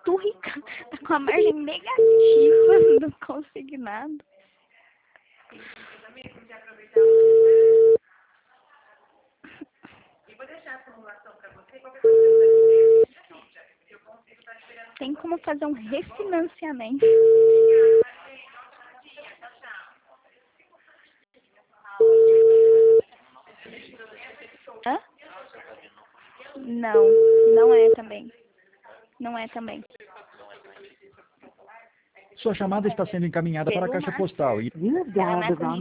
muito rica. Tá com a margem negativa do consignado. Tem como fazer um refinanciamento. Hã? Não, não é também. Não é também. Sua chamada está sendo encaminhada para a caixa postal. You have dialed the wrong